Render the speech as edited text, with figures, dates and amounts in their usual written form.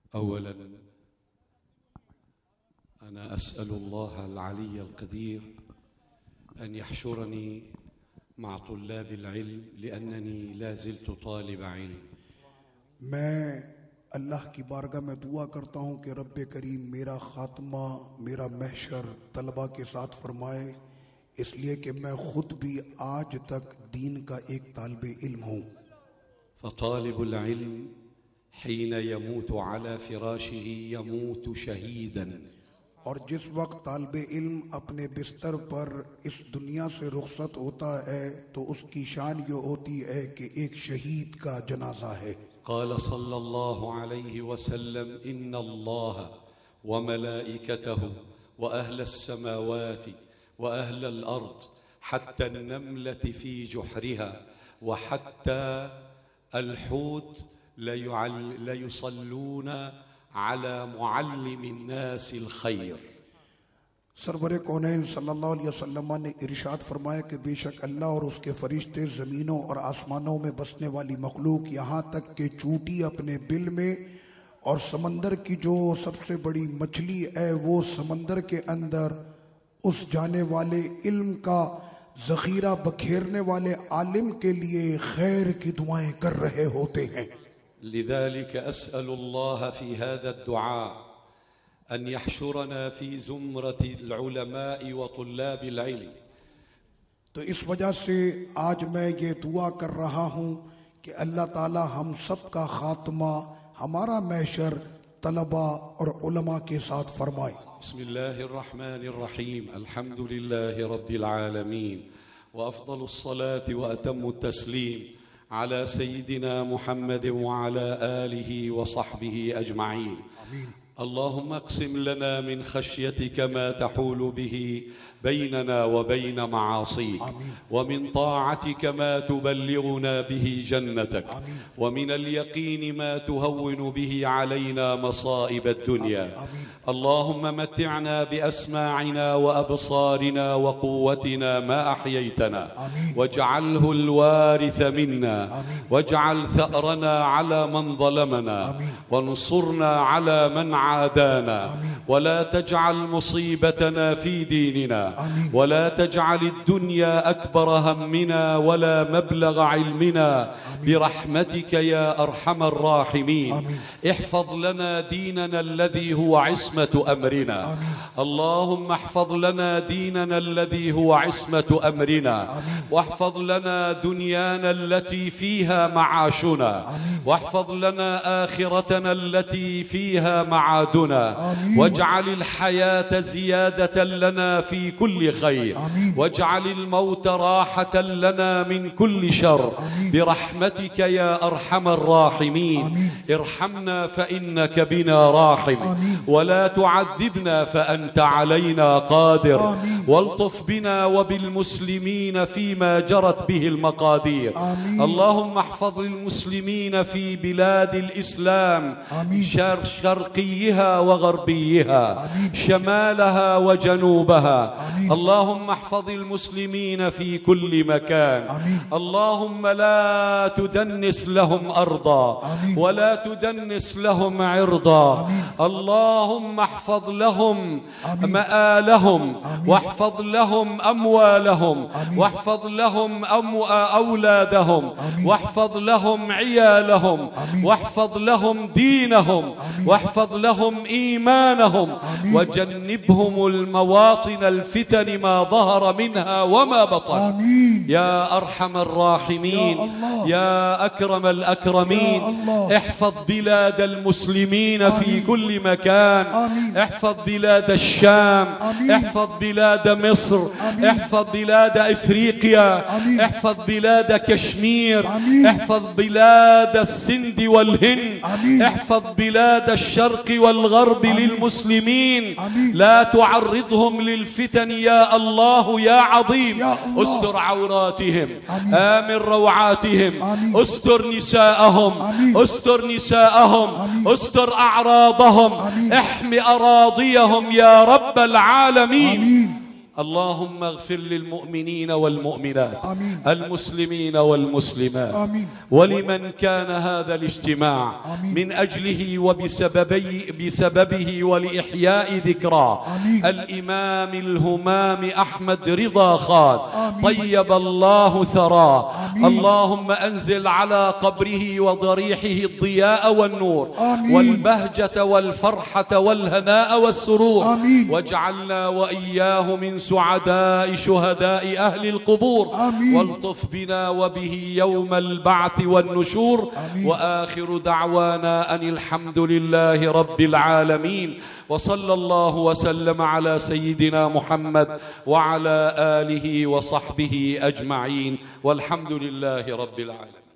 أولا أنا أسأل الله العلي القدير أن يحشرني مع طلاب العلم لأنني لا زلت طالب علم. मैं अल्लाह की बारगाह में दुआ करता हूँ कि रब्बे करीम मेरा खात्मा, मेरा महशर तलबा के साथ फरमाए, इसलिए कि मैं खुद भी आज तक दीन का एक तालिबे इल्म हूँ। فطالب العلم حين يموت على فراشه يموت شهيدا। और जिस वक्त तालिबे इल्म अपने बिस्तर पर इस दुनिया से रुखसत होता है तो उसकी शान ये होती है कि एक शहीद का जनाजा है। قال صلى الله عليه وسلم إن الله وملائكته وأهل السماوات وأهل الأرض حتى النملة في جحرها وحتى الحوت ليصلون على معلم الناس الخير। सरवर कौनैन सल्लल्लाहु अलैहि वसल्लम ने इरशाद फरमाया कि बेशक अल्लाह और उसके फरिश्ते ज़मीनों और आसमानों में बसने वाली मखलूक, यहाँ तक कि चूंटी अपने बिल में और समंदर की जो सबसे बड़ी मछली है वो समंदर के अंदर उस जाने वाले इल्म का ज़ख़ीरा बखेरने वाले आलिम के लिए खैर की दुआएं कर रहे होते हैं। लिज़ालिक अस्अलुल्लाह फी हाज़ा दुआ أن يحشرنا في زمرة العلماء وطلاب العلم। तो इस वजह से आज मैं ये दुआ कर रहा हूँ कि अल्लाह ताला हम सब का खात्मा, हमारा महशर तलबा और उलमा के साथ फरमाए। बिस्मिल्लाहिर्रहमानिर्रहीम अल्हम्दुलिल्लाहि रब्बिल आलमीन व अफ़ज़लुस सलाति व अतम्मुत तस्लीम अला सय्यिदिना मुहम्मद व अला आलिहि व सहबिहि अजमईन। आमीन। اللهم اقسم لنا من خشيتك ما تحول به بيننا وبين معاصيك، ومن طاعتك ما تبلغنا به جنتك، ومن اليقين ما تهون به علينا مصائب الدنيا. اللهم متعنا بأسماعنا وأبصارنا وقوتنا ما أحييتنا، واجعله الوارث منا، واجعل ثأرنا على من ظلمنا، وانصرنا على من عادانا، ولا تجعل مصيبتنا في ديننا، ولا تجعل الدنيا أكبر همنا ولا مبلغ علمنا، برحمتك يا أرحم الراحمين. احفظ لنا ديننا الذي هو عصمة أمرنا. اللهم احفظ لنا ديننا الذي هو عصمة أمرنا، واحفظ لنا دنيانا التي فيها معاشنا، واحفظ لنا آخرتنا التي فيها معادنا، واجعل الحياة زيادة لنا في كل خير، واجعل الموت راحة لنا من كل شر، برحمتك يا أرحم الراحمين. ارحمنا فإنك بنا راحم، ولا تعذبنا فأنت علينا قادر، والطف بنا وبالمسلمين فيما جرت به المقادير. اللهم احفظ المسلمين في بلاد الإسلام، شرقيها وغربيها، شمالها وجنوبها. اللهم احفظ المسلمين في كل مكان. اللهم لا تدنس لهم أرضا، ولا تدنس لهم عرضا. اللهم احفظ لهم مآلهم، واحفظ لهم أموالهم، واحفظ لهم أولادهم، واحفظ لهم عيالهم، واحفظ لهم دينهم، واحفظ لهم إيمانهم، وجنبهم المواطن الفتن ما ظهر منها وما بطن. يا أرحم الراحمين، يا أكرم الأكرمين، احفظ بلاد المسلمين في كل مكان، احفظ بلاد الشام، احفظ بلاد مصر، احفظ بلاد إفريقيا، احفظ بلاد كشمير، احفظ بلاد السند والهند، احفظ بلاد الشرق والغرب للمسلمين. لا تعرضهم للفتن يا الله يا عظيم. استر عوراتهم، آمن روعاتهم، استر نساءهم، استر نساءهم، استر أعراضهم، احم أراضيهم يا رب العالمين. اللهم اغفر للمؤمنين والمؤمنات آمين. المسلمين والمسلمات آمين. ولمن كان هذا الاجتماع آمين. من أجله بسببه ولإحياء ذكرى آمين. الإمام الهمام أحمد رضا خان آمين. طيب الله ثراه. آمين. اللهم أنزل على قبره وضريحه الضياء والنور آمين. والبهجة والفرحة والهناء والسرور. آمين. واجعلنا وإياه من سعداء شهداء أهل القبور. آمين. والطف بنا وبه يوم البعث والنشور. آمين. وآخر دعوانا أن الحمد لله رب العالمين، وصلى الله وسلم على سيدنا محمد وعلى آله وصحبه أجمعين، والحمد لله رب العالمين.